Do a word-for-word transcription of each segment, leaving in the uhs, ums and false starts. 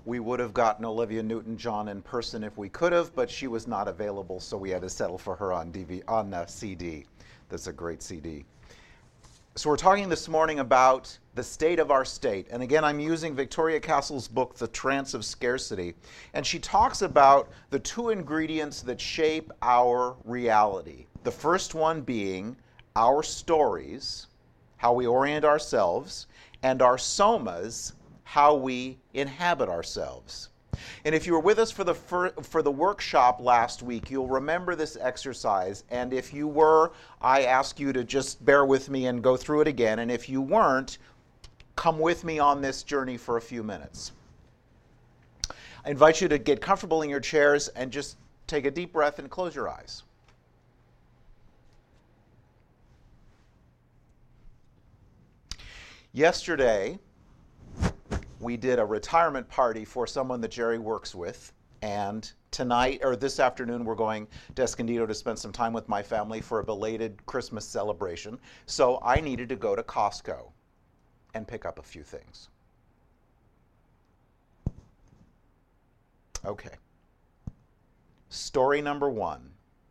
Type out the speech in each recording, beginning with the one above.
We would have gotten Olivia Newton-John in person if we could have, but she was not available, so we had to settle for her on D V on uh, C D. That's a great C D. So we're talking this morning about the state of our state. And again, I'm using Victoria Castle's book, The Trance of Scarcity. And she talks about the two ingredients that shape our reality. The first one being our stories, how we orient ourselves, and our somas, how we inhabit ourselves. And if you were with us for the fir- for the workshop last week, you'll remember this exercise. And if you were, I ask you to just bear with me and go through it again. And if you weren't, come with me on this journey for a few minutes. I invite you to get comfortable in your chairs and just take a deep breath and close your eyes. Yesterday, we did a retirement party for someone that Jerry works with, and tonight, or this afternoon, we're going to Escondido to spend some time with my family for a belated Christmas celebration. So I needed to go to Costco and pick up a few things. Okay. Story number one.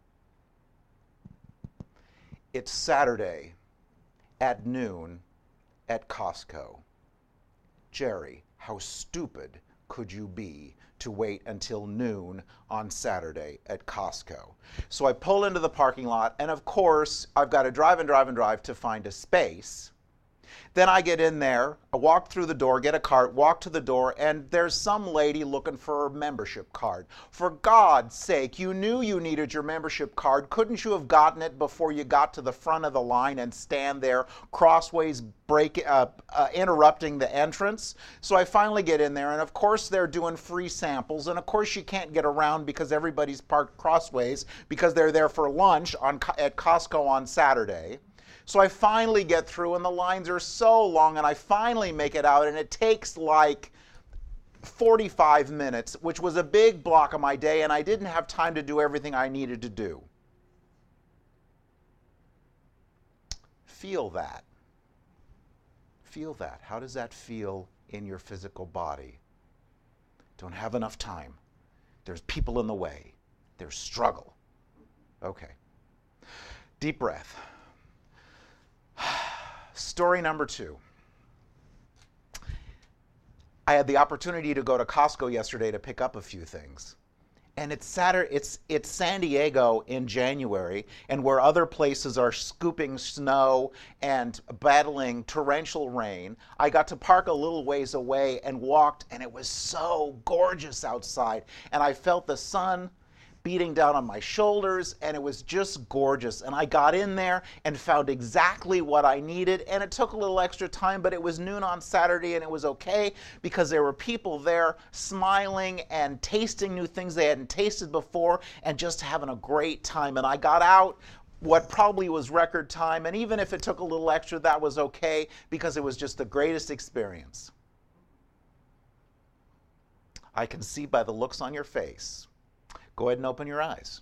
It's Saturday at noon at Costco. Jerry, how stupid could you be to wait until noon on Saturday at Costco? So I pull into the parking lot, and of course, I've got to drive and drive and drive to find a space. Then I get in there, I walk through the door, get a cart, walk to the door, and there's some lady looking for a membership card. For God's sake, you knew you needed your membership card. Couldn't you have gotten it before you got to the front of the line and stand there crossways, break, uh, uh, interrupting the entrance? So I finally get in there, and of course they're doing free samples, and of course you can't get around because everybody's parked crossways because they're there for lunch on, at Costco on Saturday. So I finally get through, and the lines are so long, and I finally make it out, and it takes like forty-five minutes, which was a big block of my day, and I didn't have time to do everything I needed to do. Feel that. Feel that. How does that feel in your physical body? Don't have enough time. There's people in the way. There's struggle. Okay. Deep breath. Story number two. I had the opportunity to go to Costco yesterday to pick up a few things. And it's Saturday, it's it's San Diego in January, and where other places are scooping snow and battling torrential rain, I got to park a little ways away and walked, and it was so gorgeous outside. And I felt the sun beating down on my shoulders, and it was just gorgeous. And I got in there and found exactly what I needed, and it took a little extra time, but it was noon on Saturday, and it was okay because there were people there smiling and tasting new things they hadn't tasted before and just having a great time. And I got out what probably was record time, and even if it took a little extra, that was okay because it was just the greatest experience. I can see by the looks on your face. Go ahead and open your eyes.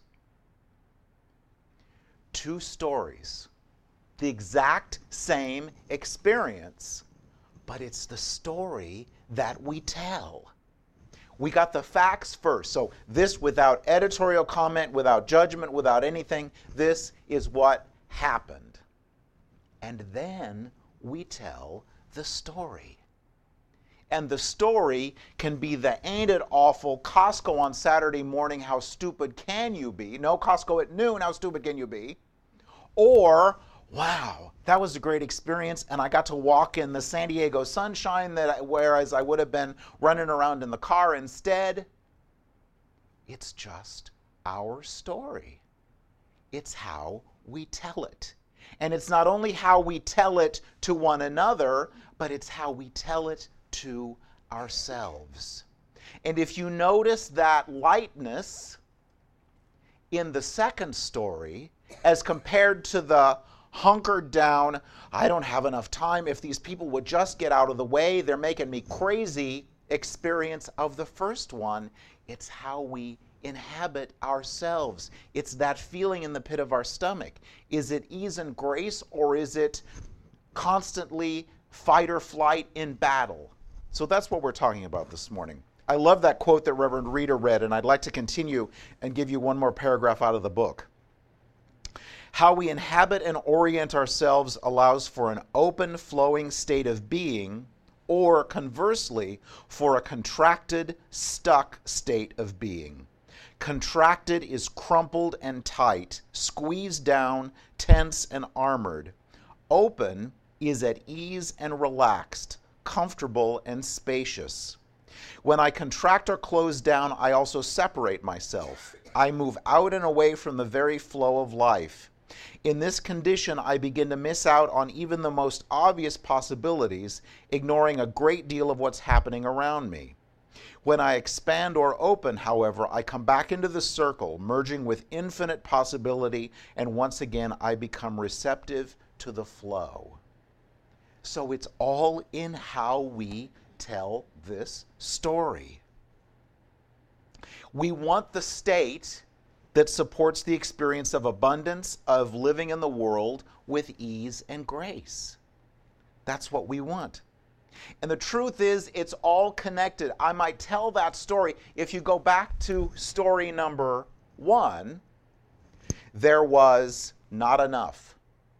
Two stories, the exact same experience, but it's the story that we tell. We got the facts first. So this, without editorial comment, without judgment, without anything, this is what happened. And then we tell the story. And the story can be the ain't it awful, Costco on Saturday morning, how stupid can you be? No, Costco at noon, how stupid can you be? Or, wow, that was a great experience, and I got to walk in the San Diego sunshine, that I, whereas I would have been running around in the car instead. It's just our story. It's how we tell it. And it's not only how we tell it to one another, but it's how we tell it to ourselves. And if you notice that lightness in the second story as compared to the hunkered down, I don't have enough time, if these people would just get out of the way, they're making me crazy experience of the first one, it's how we inhabit ourselves. It's that feeling in the pit of our stomach. Is it ease and grace, or is it constantly fight or flight in battle? So that's what we're talking about this morning. I love that quote that Reverend Rita read, and I'd like to continue and give you one more paragraph out of the book. How we inhabit and orient ourselves allows for an open, flowing state of being, or conversely, for a contracted, stuck state of being. Contracted is crumpled and tight, squeezed down, tense and armored. Open is at ease and relaxed, comfortable and spacious. When I contract or close down, I also separate myself. I move out and away from the very flow of life. In this condition, I begin to miss out on even the most obvious possibilities, ignoring a great deal of what's happening around me. When I expand or open, however, I come back into the circle, merging with infinite possibility, and once again I become receptive to the flow. So it's all in how we tell this story. We want the state that supports the experience of abundance, of living in the world with ease and grace. That's what we want. And the truth is, it's all connected. I might tell that story. If you go back to story number one, there was not enough.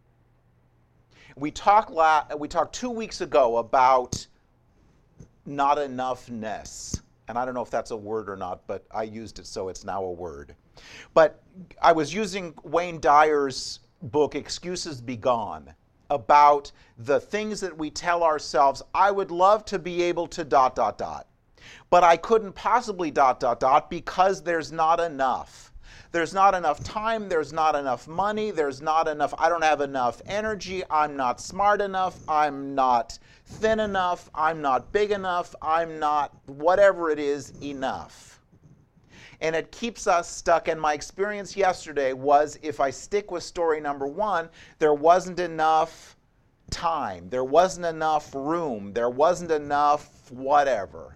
We talked la- we talked two weeks ago about not enoughness. And I don't know if that's a word or not, but I used it, so it's now a word. But I was using Wayne Dyer's book, Excuses Be Gone, about the things that we tell ourselves. I would love to be able to dot, dot, dot. But I couldn't possibly dot, dot, dot because there's not enough. There's not enough time, there's not enough money, there's not enough, I don't have enough energy, I'm not smart enough, I'm not thin enough, I'm not big enough, I'm not whatever it is enough. And it keeps us stuck. And my experience yesterday was, if I stick with story number one, there wasn't enough time, there wasn't enough room, there wasn't enough whatever.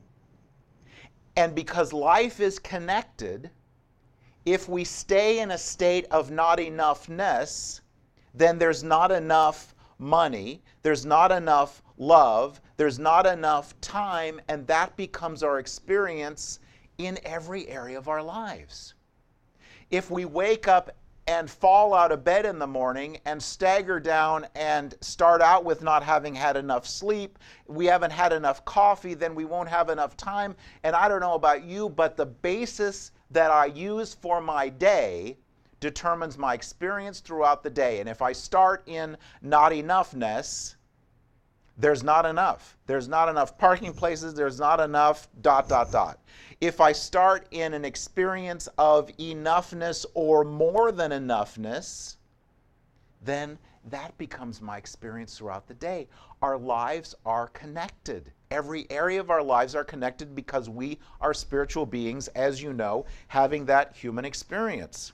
And because life is connected, if we stay in a state of not enoughness, then there's not enough money, there's not enough love, there's not enough time, and that becomes our experience in every area of our lives. If we wake up and fall out of bed in the morning and stagger down and start out with not having had enough sleep, we haven't had enough coffee, then we won't have enough time. And I don't know about you, but the basis that I use for my day determines my experience throughout the day. And if I start in not enoughness, there's not enough. There's not enough parking places, there's not enough dot, dot, dot. If I start in an experience of enoughness or more than enoughness, then that becomes my experience throughout the day. Our lives are connected. Every area of our lives are connected because we are spiritual beings, as you know, having that human experience.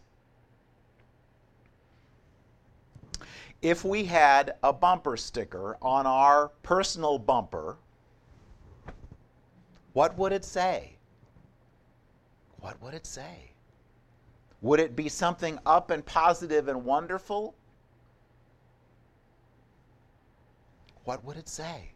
If we had a bumper sticker on our personal bumper, what would it say? What would it say? Would it be something up and positive and wonderful? What would it say?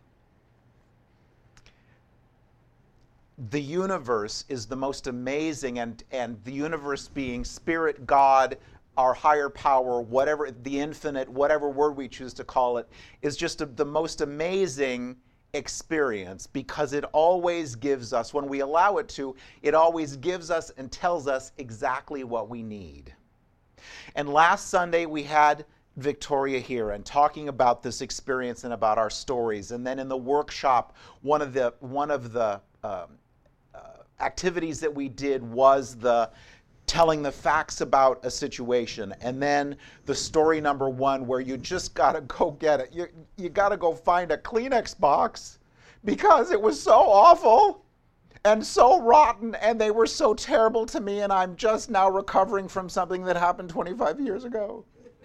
The universe is the most amazing, and, and the universe being spirit, God, our higher power, whatever, the infinite, whatever word we choose to call it, is just a, the most amazing experience, because it always gives us, when we allow it to, it always gives us and tells us exactly what we need. And last Sunday we had Victoria here and talking about this experience and about our stories. And then in the workshop, one of the one of the um, uh, activities that we did was the telling the facts about a situation, and then the story number one, where you just got to go get it. You, you got to go find a Kleenex box because it was so awful and so rotten, and they were so terrible to me, and I'm just now recovering from something that happened twenty-five years ago.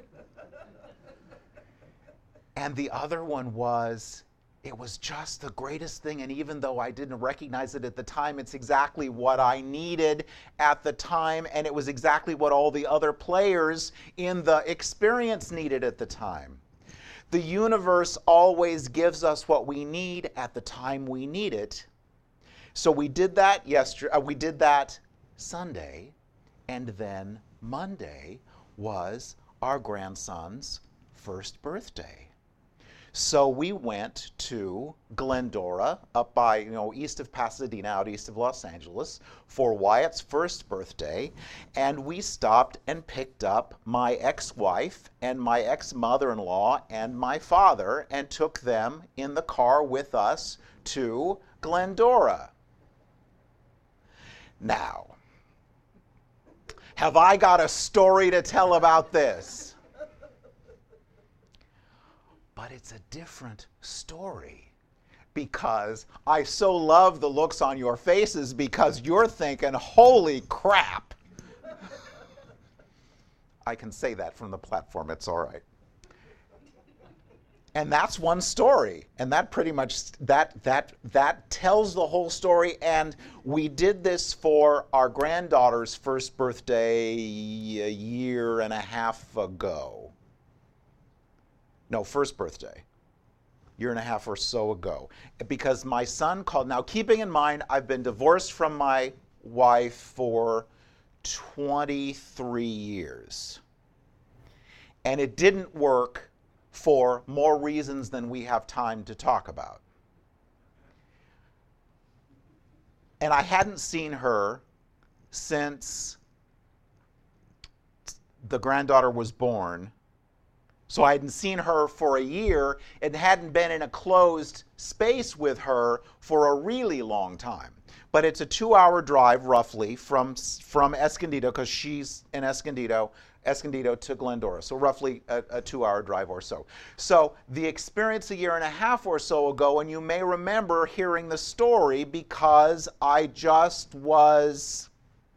And the other one was, it was just the greatest thing, and even though I didn't recognize it at the time, it's exactly what I needed at the time, and it was exactly what all the other players in the experience needed at the time. The universe always gives us what we need at the time we need it. So we did that yesterday. Uh, we did that Sunday, and then Monday was our grandson's first birthday. So we went to Glendora, up by, you know, east of Pasadena, out east of Los Angeles, for Wyatt's first birthday. And we stopped and picked up my ex-wife and my ex-mother-in-law and my father and took them in the car with us to Glendora. Now, have I got a story to tell about this? But it's a different story, because I so love the looks on your faces, because you're thinking, holy crap. I can say that from the platform, it's all right. And that's one story, and that pretty much, that, that, that tells the whole story. And we did this for our granddaughter's first birthday a year and a half ago. No, first birthday, year and a half or so ago. Because my son called. Now, keeping in mind, I've been divorced from my wife for twenty-three years. And it didn't work for more reasons than we have time to talk about. And I hadn't seen her since the granddaughter was born. So I hadn't seen her for a year and hadn't been in a closed space with her for a really long time. But it's a two-hour drive, roughly, from, from Escondido, because she's in Escondido, Escondido to Glendora. So roughly a, a two-hour drive or so. So the experience a year and a half or so ago, and you may remember hearing the story because I just was...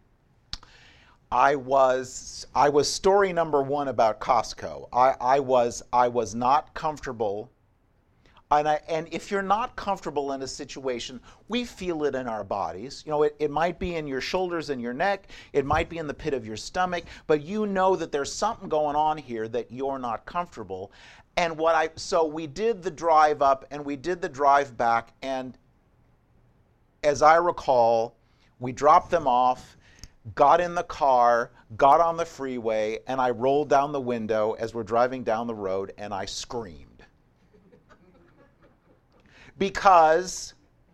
I was I was story number one about Costco. I, I was I was not comfortable, and I and if you're not comfortable in a situation, we feel it in our bodies. You know, it, it might be in your shoulders and your neck, it might be in the pit of your stomach, but you know that there's something going on here that you're not comfortable. And what I so we did the drive up and we did the drive back, and as I recall, we dropped them off, got in the car, got on the freeway, and I rolled down the window as we're driving down the road, and I screamed. Because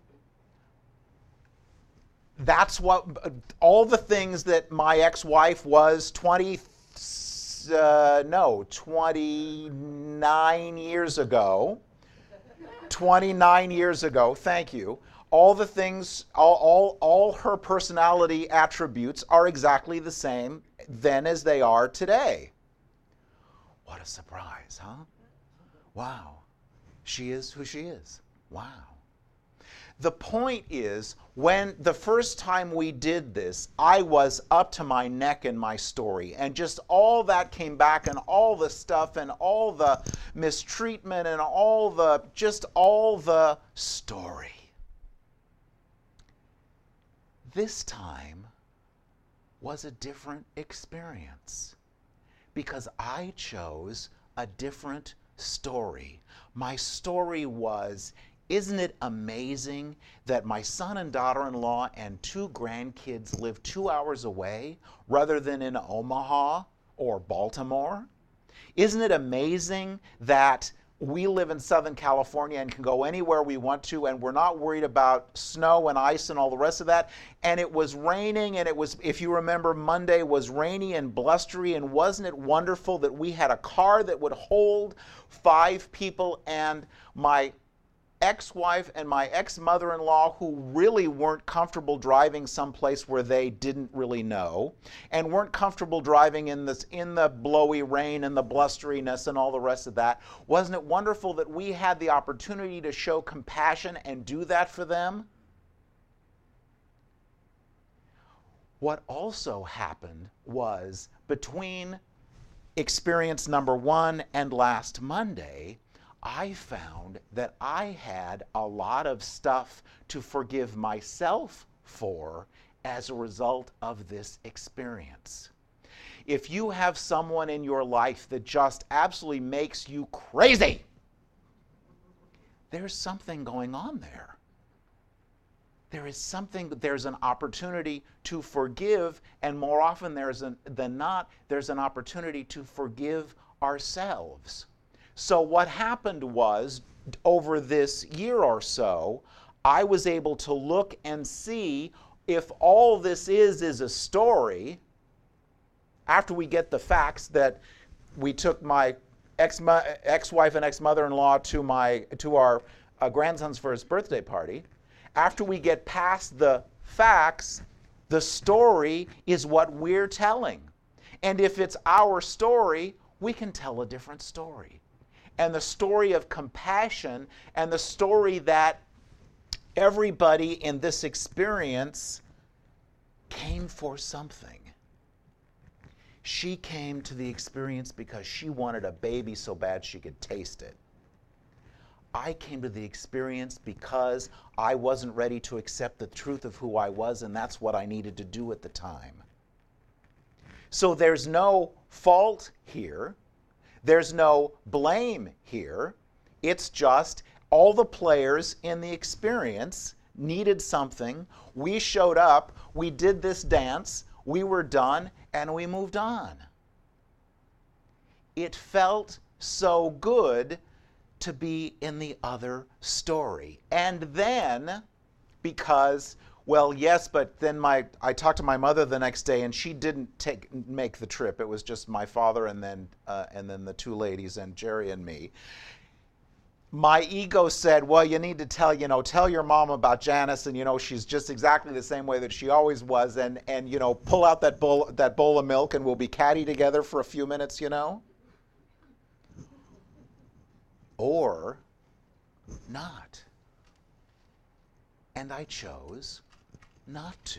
that's what, all the things that my ex-wife was twenty, uh, no, twenty-nine years ago, twenty-nine years ago, thank you, all the things, all, all, all her personality attributes are exactly the same then as they are today. What a surprise, huh? Wow. She is who she is. Wow. The point is, when the first time we did this, I was up to my neck in my story, and just all that came back, and all the stuff, and all the mistreatment, and all the, just all the story. This time was a different experience because I chose a different story. My story was, isn't it amazing that my son and daughter-in-law and two grandkids live two hours away rather than in Omaha or Baltimore? Isn't it amazing that we live in Southern California and can go anywhere we want to, and we're not worried about snow and ice and all the rest of that? And it was raining, and it was, if you remember, Monday was rainy and blustery, and wasn't it wonderful that we had a car that would hold five people, and my ex-wife and my ex-mother-in-law, who really weren't comfortable driving someplace where they didn't really know, and weren't comfortable driving in this in the blowy rain and the blusteriness and all the rest of that. Wasn't it wonderful that we had the opportunity to show compassion and do that for them? What also happened was, between experience number one and last Monday, I found that I had a lot of stuff to forgive myself for as a result of this experience. If you have someone in your life that just absolutely makes you crazy, there's something going on there. there is something, there's an opportunity to forgive, and more often there's an, than not, there's an opportunity to forgive ourselves. So what happened was, over this year or so, I was able to look and see if all this is is a story. After we get the facts that we took my ex ex-wife and ex-mother-in-law to my to our uh, grandson's first birthday party, after we get past the facts, the story is what we're telling. And if it's our story, we can tell a different story. And the story of compassion, and the story that everybody in this experience came for something. She came to the experience because she wanted a baby so bad she could taste it. I came to the experience because I wasn't ready to accept the truth of who I was, and that's what I needed to do at the time. So there's no fault here. There's no blame here. It's just all the players in the experience needed something. We showed up, we did this dance, we were done, and we moved on. It felt so good to be in the other story. And then, because, well, yes, but then my I talked to my mother the next day, and she didn't take make the trip. It was just my father and then uh, and then the two ladies and Jerry and me. My ego said, well, you need to tell, you know, tell your mom about Janice, and, you know, she's just exactly the same way that she always was, and, and you know, pull out that bowl, that bowl of milk, and we'll be catty together for a few minutes, you know? Or not. And I chose not to.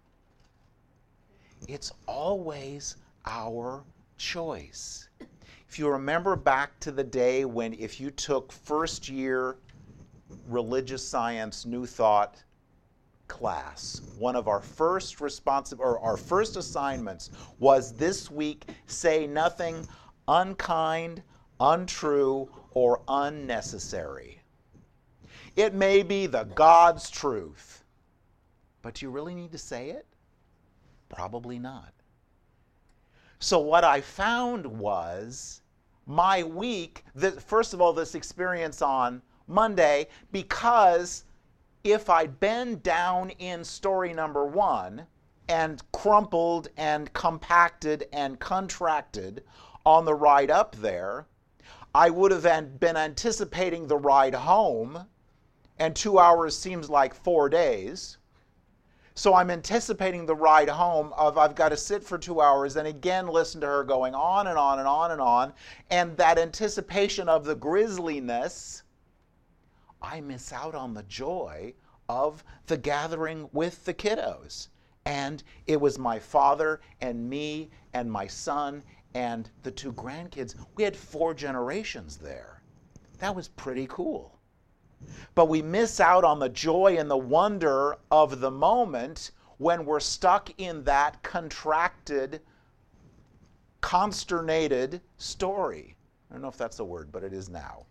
It's always our choice. If you remember back to the day when, if you took first year religious science new thought class, one of our first responsive or our first assignments was this week, say nothing unkind, untrue, or unnecessary. It may be the God's truth, but do you really need to say it? Probably not. So what I found was my week, the, first of all, this experience on Monday, because if I'd been down in story number one and crumpled and compacted and contracted on the ride up there, I would have been anticipating the ride home, and two hours seems like four days. So I'm anticipating the ride home of I've got to sit for two hours and again listen to her going on and on and on and on. And that anticipation of the grisliness, I miss out on the joy of the gathering with the kiddos. And it was my father and me and my son and the two grandkids. We had four generations there. That was pretty cool. But we miss out on the joy and the wonder of the moment when we're stuck in that contracted, consternated story. I don't know if that's a word, but it is now.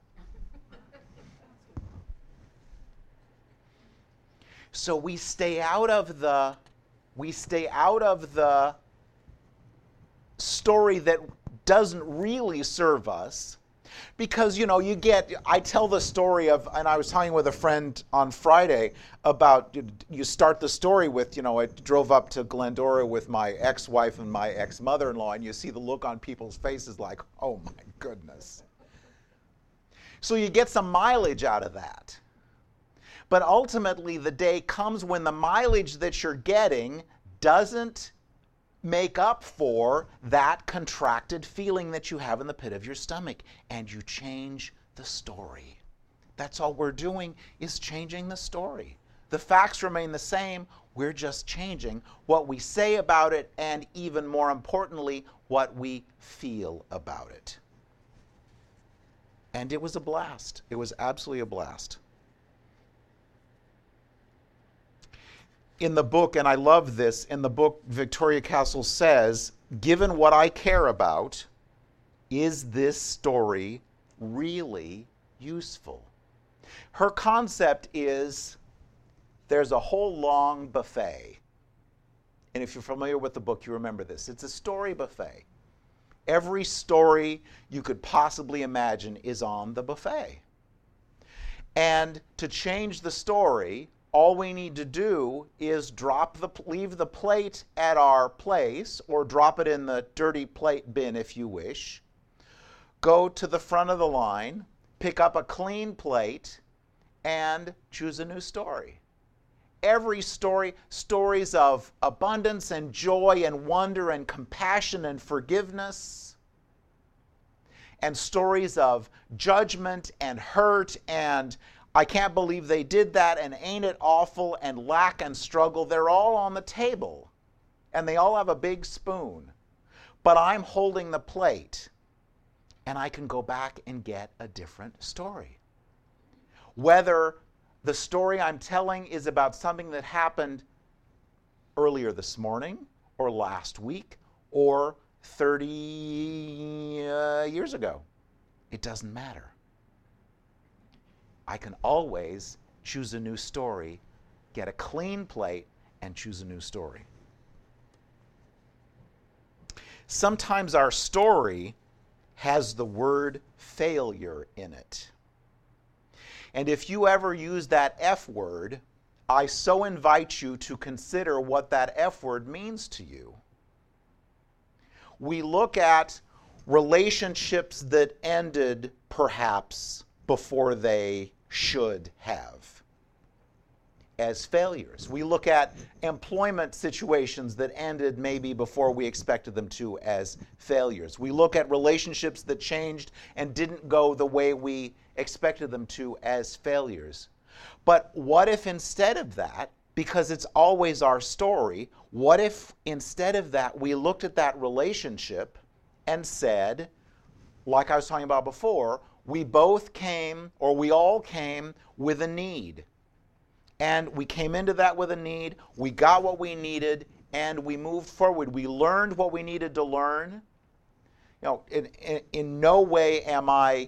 So we stay out of the we stay out of the story that doesn't really serve us. Because, you know, you get, I tell the story of, and I was talking with a friend on Friday about, you start the story with, you know, I drove up to Glendora with my ex-wife and my ex-mother-in-law, and you see the look on people's faces like, oh my goodness. So you get some mileage out of that. But ultimately, the day comes when the mileage that you're getting doesn't make up for that contracted feeling that you have in the pit of your stomach, and you change the story. That's all we're doing, is changing the story. The facts remain the same, we're just changing what we say about it, and even more importantly, what we feel about it. And it was a blast. It was absolutely a blast. In the book, and I love this, in the book, Victoria Castle says, given what I care about, is this story really useful? Her concept is, there's a whole long buffet. And if you're familiar with the book, you remember this. It's a story buffet. Every story you could possibly imagine is on the buffet. And to change the story, all we need to do is drop the, leave the plate at our place, or drop it in the dirty plate bin if you wish. Go to the front of the line, pick up a clean plate, and choose a new story. Every story, stories of abundance and joy and wonder and compassion and forgiveness, and stories of judgment and hurt and I can't believe they did that and ain't it awful and lack and struggle, they're all on the table and they all have a big spoon. But I'm holding the plate and I can go back and get a different story. Whether the story I'm telling is about something that happened earlier this morning or last week or thirty uh, years ago, it doesn't matter. I can always choose a new story, get a clean plate, and choose a new story. Sometimes our story has the word failure in it. And if you ever use that F word, I so invite you to consider what that F word means to you. We look at relationships that ended perhaps before they should have as failures. We look at employment situations that ended maybe before we expected them to as failures. We look at relationships that changed and didn't go the way we expected them to as failures. But what if instead of that, because it's always our story, what if instead of that we looked at that relationship and said, like I was talking about before, we both came, or we all came, with a need. And we came into that with a need, we got what we needed, and we moved forward. We learned what we needed to learn. You know, in, in, in no way am I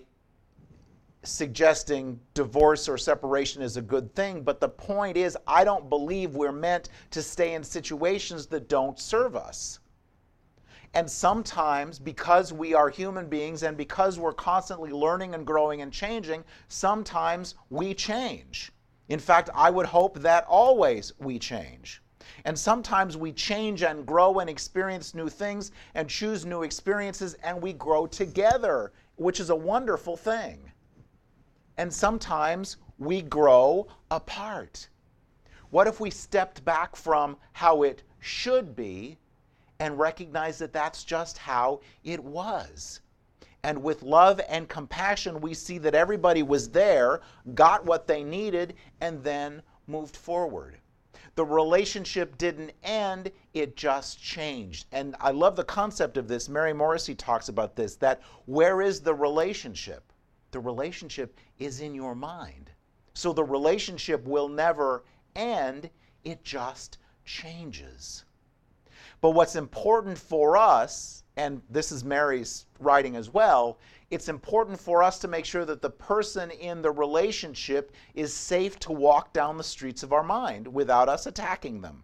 suggesting divorce or separation is a good thing, but the point is, I don't believe we're meant to stay in situations that don't serve us. And sometimes, because we are human beings and because we're constantly learning and growing and changing, sometimes we change. In fact, I would hope that always we change. And sometimes we change and grow and experience new things and choose new experiences and we grow together, which is a wonderful thing. And sometimes we grow apart. What if we stepped back from how it should be and recognize that that's just how it was? And with love and compassion, we see that everybody was there, got what they needed, and then moved forward. The relationship didn't end, it just changed. And I love the concept of this. Mary Morrissey talks about this, that where is the relationship? The relationship is in your mind. So the relationship will never end, it just changes. But what's important for us, and this is Mary's writing as well, it's important for us to make sure that the person in the relationship is safe to walk down the streets of our mind without us attacking them.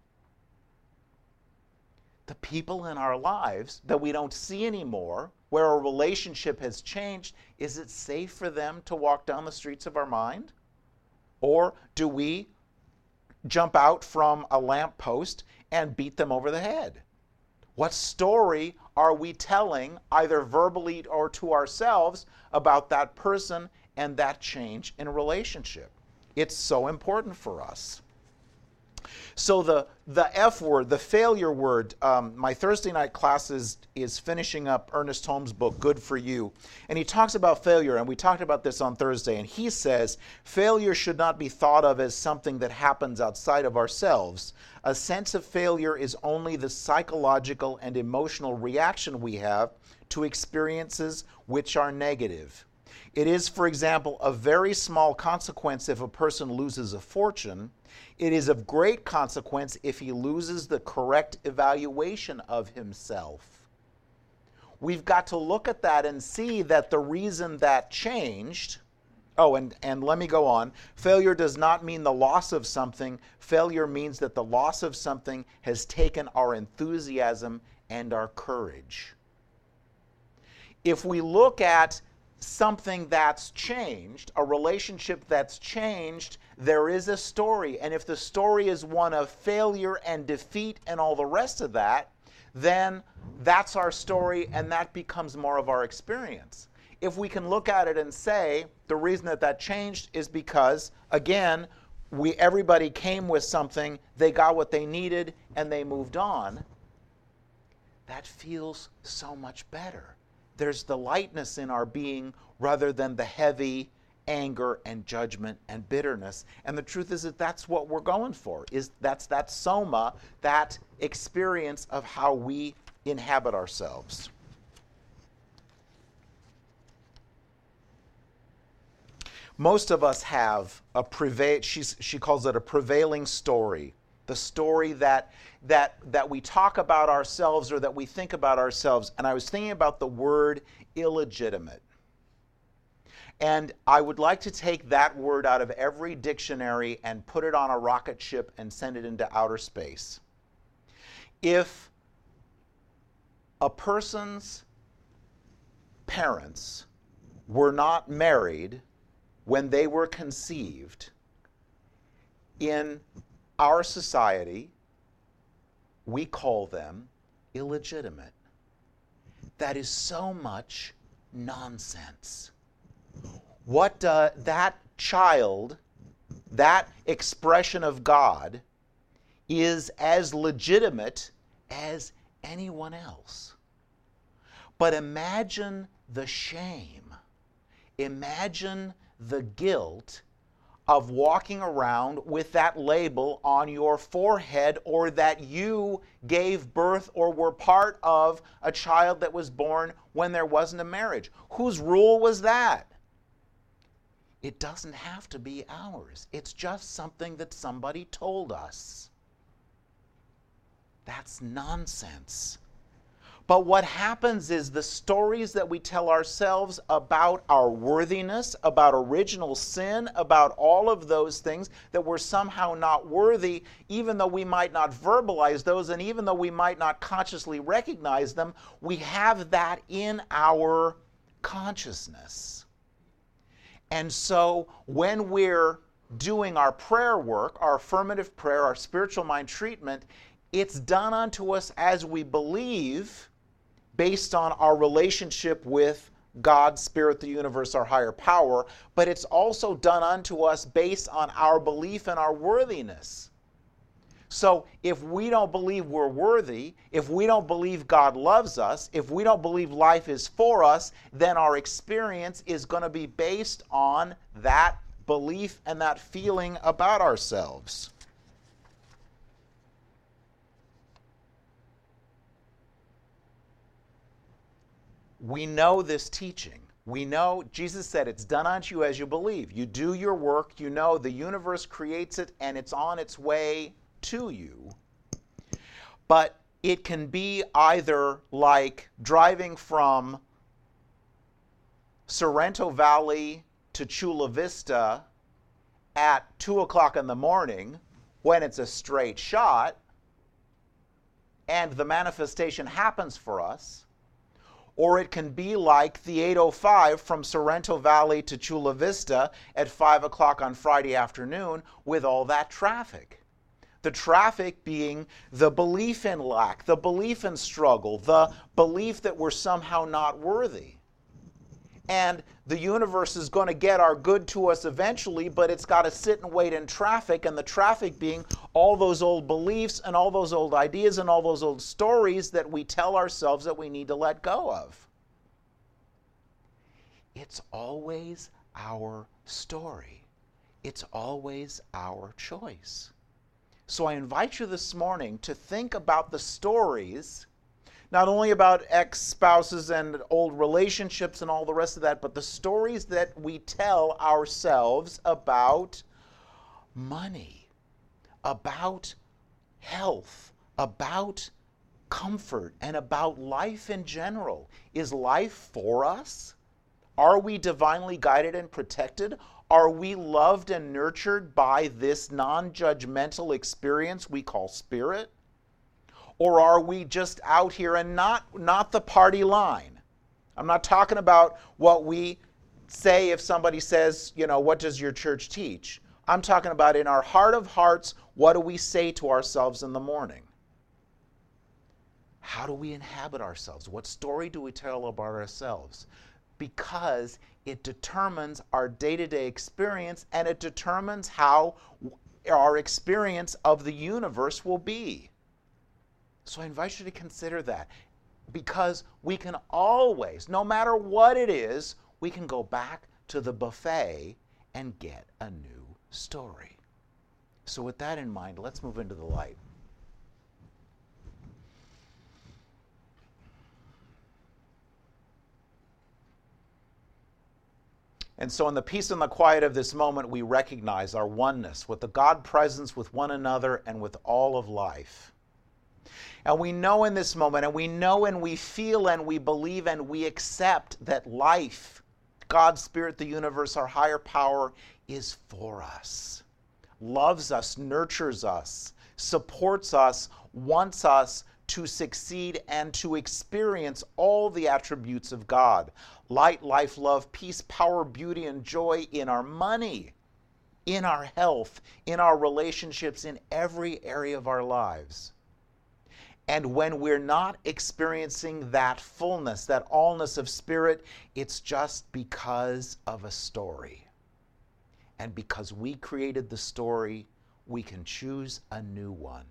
The people in our lives that we don't see anymore, where a relationship has changed, is it safe for them to walk down the streets of our mind? Or do we jump out from a lamppost and beat them over the head? What story are we telling, either verbally or to ourselves, about that person and that change in a relationship? It's so important for us. So the, the F word, the failure word, um, my Thursday night class is, is finishing up Ernest Holmes' book, Good for You. And he talks about failure, and we talked about this on Thursday, and he says, failure should not be thought of as something that happens outside of ourselves. A sense of failure is only the psychological and emotional reaction we have to experiences which are negative. It is, for example, a very small consequence if a person loses a fortune. It is of great consequence if he loses the correct evaluation of himself. We've got to look at that and see that the reason that changed, Oh, and, and let me go on. Failure does not mean the loss of something. Failure means that the loss of something has taken our enthusiasm and our courage. If we look at something that's changed, a relationship that's changed, there is a story. And if the story is one of failure and defeat and all the rest of that, then that's our story and that becomes more of our experience. If we can look at it and say the reason that that changed is because, again, we everybody came with something, they got what they needed, and they moved on, that feels so much better. There's the lightness in our being rather than the heavy anger and judgment and bitterness. And the truth is that that's what we're going for. Is that's that soma, that experience of how we inhabit ourselves. Most of us have a prevail she's she calls it a prevailing story. The story that that that we talk about ourselves or that we think about ourselves. And I was thinking about the word illegitimate. And I would like to take that word out of every dictionary and put it on a rocket ship and send it into outer space. If a person's parents were not married when they were conceived, in our society, we call them illegitimate. That is so much nonsense. What uh, that child, that expression of God, is as legitimate as anyone else. But imagine the shame. Imagine the guilt of walking around with that label on your forehead, or that you gave birth or were part of a child that was born when there wasn't a marriage. Whose rule was that? It doesn't have to be ours. It's just something that somebody told us. That's nonsense. But what happens is the stories that we tell ourselves about our worthiness, about original sin, about all of those things that we're somehow not worthy, even though we might not verbalize those and even though we might not consciously recognize them, we have that in our consciousness. And so when we're doing our prayer work, our affirmative prayer, our spiritual mind treatment, it's done unto us as we believe, based on our relationship with God, Spirit, the universe, our higher power, but it's also done unto us based on our belief in our worthiness. So if we don't believe we're worthy, if we don't believe God loves us, if we don't believe life is for us, then our experience is going to be based on that belief and that feeling about ourselves. We know this teaching. We know, Jesus said, it's done unto you as you believe. You do your work, you know the universe creates it, and it's on its way to you. But it can be either like driving from Sorrento Valley to Chula Vista at two o'clock in the morning when it's a straight shot, and the manifestation happens for us. Or it can be like the eight oh five from Sorrento Valley to Chula Vista at five o'clock on Friday afternoon with all that traffic. The traffic being the belief in lack, the belief in struggle, the belief that we're somehow not worthy. And the universe is going to get our good to us eventually, but it's got to sit and wait in traffic, and the traffic being all those old beliefs and all those old ideas and all those old stories that we tell ourselves that we need to let go of. It's always our story. It's always our choice. So I invite you this morning to think about the stories, not only about ex-spouses and old relationships and all the rest of that, but the stories that we tell ourselves about money, about health, about comfort, and about life in general. Is life for us? Are we divinely guided and protected? Are we loved and nurtured by this non-judgmental experience we call spirit? Or are we just out here and not, not the party line? I'm not talking about what we say if somebody says, you know, what does your church teach? I'm talking about in our heart of hearts, what do we say to ourselves in the morning? How do we inhabit ourselves? What story do we tell about ourselves? Because it determines our day-to-day experience, and it determines how our experience of the universe will be. So I invite you to consider that, because we can always, no matter what it is, we can go back to the buffet and get a new story. So with that in mind, let's move into the light. And so in the peace and the quiet of this moment, we recognize our oneness with the God presence, with one another, and with all of life. And we know in this moment, and we know and we feel and we believe and we accept that life, God, Spirit, the universe, our higher power, is for us, loves us, nurtures us, supports us, wants us to succeed and to experience all the attributes of God. Light, life, love, peace, power, beauty, and joy in our money, in our health, in our relationships, in every area of our lives. And when we're not experiencing that fullness, that allness of spirit, it's just because of a story. And because we created the story, we can choose a new one.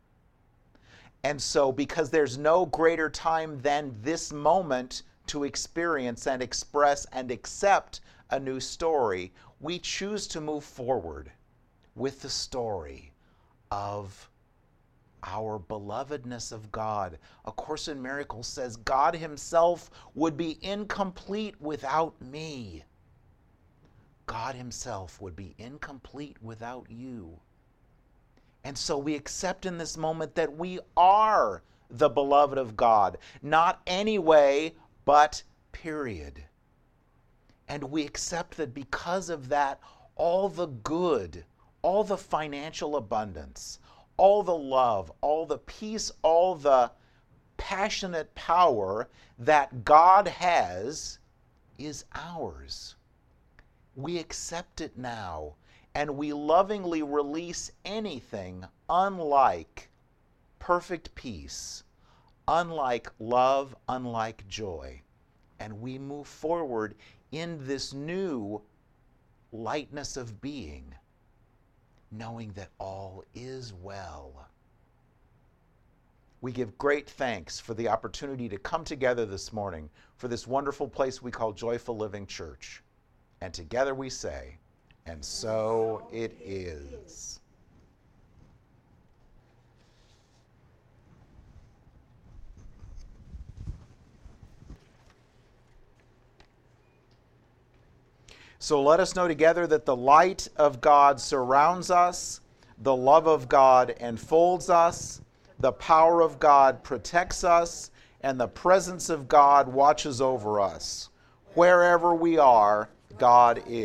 And so, because there's no greater time than this moment to experience and express and accept a new story, we choose to move forward with the story of our belovedness of God. A Course in Miracles says, God himself would be incomplete without me. God himself would be incomplete without you. And so we accept in this moment that we are the beloved of God, not anyway, but period. And we accept that because of that, all the good, all the financial abundance, all the love, all the peace, all the passionate power that God has is ours. We accept it now, and we lovingly release anything unlike perfect peace, unlike love, unlike joy. And we move forward in this new lightness of being, knowing that all is well. We give great thanks for the opportunity to come together this morning for this wonderful place we call Joyful Living Church. And together we say, and so it is. So let us know together that the light of God surrounds us, the love of God enfolds us, the power of God protects us, and the presence of God watches over us. Wherever we are, God is.